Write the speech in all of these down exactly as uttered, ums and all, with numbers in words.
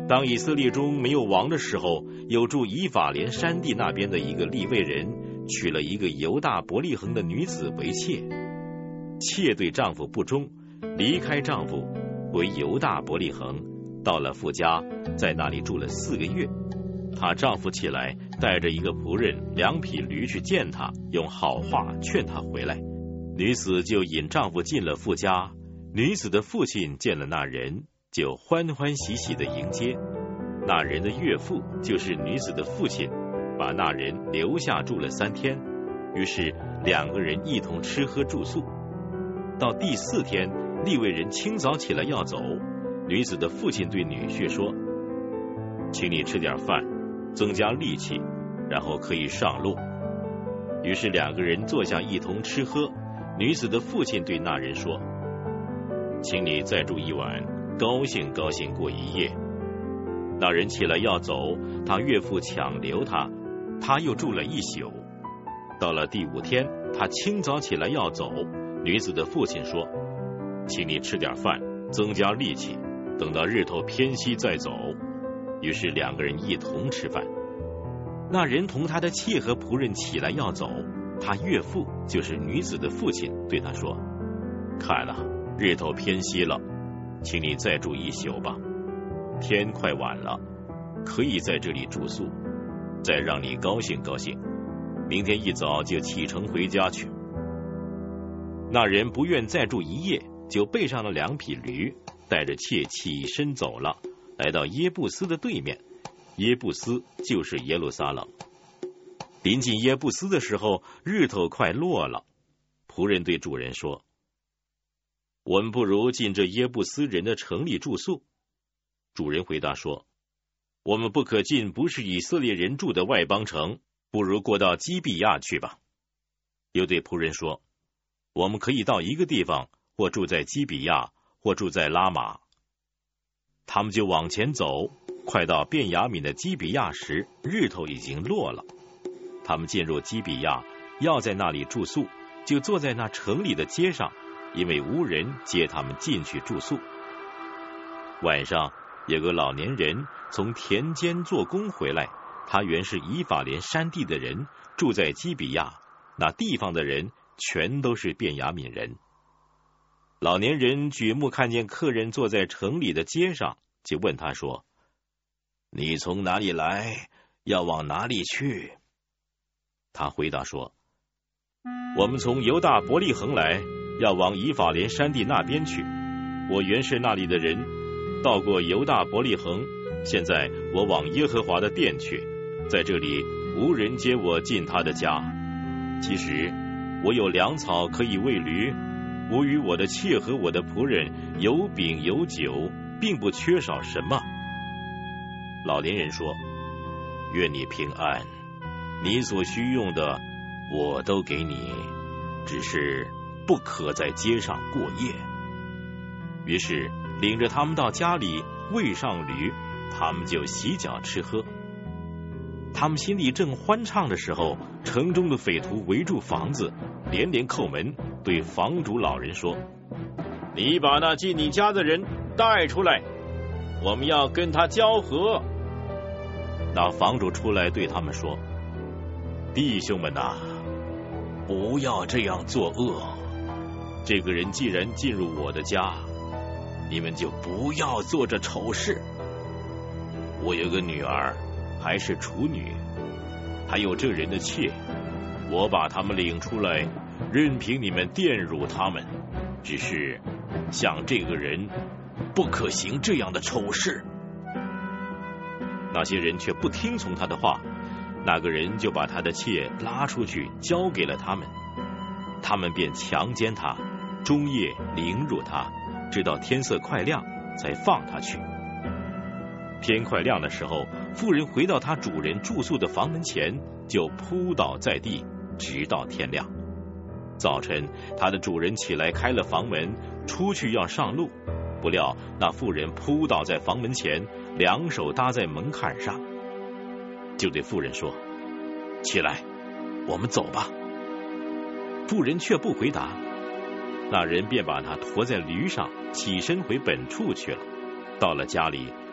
当以色列中没有王的时候，有住以法莲山地那边的一个利未人，娶了一个犹大伯利恒的女子为妾。妾对丈夫不忠，离开丈夫，回犹大伯利恒，到了父家，在那里住了四个月。她丈夫起来，带着一个仆人、两匹驴去见她，用好话劝她回来。女子就引丈夫进了父家。女子的父亲见了那人，就欢欢喜喜地迎接。那人的岳父就是女子的父亲，把那人留下住了三天。于是两个人一同吃喝住宿。到第四天，利未人清早起来要走，女子的父亲对女婿说：请你吃点饭，增加力气，然后可以上路。于是两个人坐下一同吃喝。女子的父亲对那人说：请你再住一晚，高兴高兴过一夜。那人起来要走，他岳父强留他，他又住了一宿。到了第五天，他清早起来要走，女子的父亲说：请你吃点饭，增加力气，等到日头偏西再走。于是两个人一同吃饭。那人同他的妾和仆人起来要走，他岳父就是女子的父亲对他说：看啊，日头偏西了，请你再住一宿吧。天快晚了，可以在这里住宿，再让你高兴高兴，明天一早就启程回家去。那人不愿再住一夜，就备上了两匹驴，带着妾起身走了，来到耶布斯的对面。耶布斯就是耶路撒冷。临近耶布斯的时候，日头快落了。仆人对主人说：我们不如进这耶布斯人的城里住宿。主人回答说：我们不可进不是以色列人住的外邦城，不如过到基比亚去吧。又对仆人说：我们可以到一个地方，或住在基比亚，或住在拉玛。他们就往前走，快到便雅悯的基比亚时，日头已经落了。他们进入基比亚，要在那里住宿，就坐在那城里的街上，因为无人接他们进去住宿。晚上有个老年人从田间做工回来，他原是以法莲山地的人，住在基比亚，那地方的人全都是便雅悯人。老年人举目看见客人坐在城里的街上，就问他说：你从哪里来，要往哪里去？他回答说：我们从犹大伯利恒来，要往以法莲山地那边去。我原是那里的人，到过犹大伯利恒，现在我往耶和华的殿去，在这里无人接我进他的家。其实我有粮草可以喂驴，我与我的妾和我的仆人有饼有酒，并不缺少什么。老年人说：愿你平安，你所需用的我都给你，只是不可在街上过夜。于是领着他们到家里，喂上驴，他们就洗脚吃喝。他们心里正欢畅的时候，城中的匪徒围住房子，连连叩门，对房主老人说：你把那进你家的人带出来，我们要跟他交合。那房主出来对他们说：弟兄们啊，不要这样作恶。这个人既然进入我的家，你们就不要做这丑事。我有个女儿，还是处女，还有这人的妾，我把他们领出来，任凭你们玷辱他们，只是像这个人不可行这样的丑事。那些人却不听从他的话，那个人就把他的妾拉出去交给了他们，他们便强奸他，终夜凌辱他，直到天色快亮才放他去。天快亮的时候，妇人回到她主人住宿的房门前，就扑倒在地，直到天亮。早晨，她的主人起来开了房门，出去要上路，不料那妇人扑倒在房门前，两手搭在门槛上，就对妇人说：起来，我们走吧。妇人却不回答。那人便把她驮在驴上，起身回本处去了。到了家里，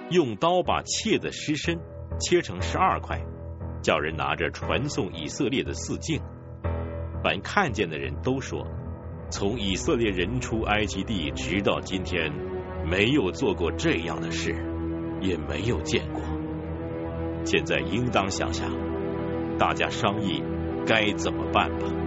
用刀把妾的尸身切成十二块，叫人拿着传送以色列的四境。凡看见的人都说，从以色列人出埃及地直到今天，没有做过这样的事，也没有见过。现在应当想想，大家商议该怎么办吧。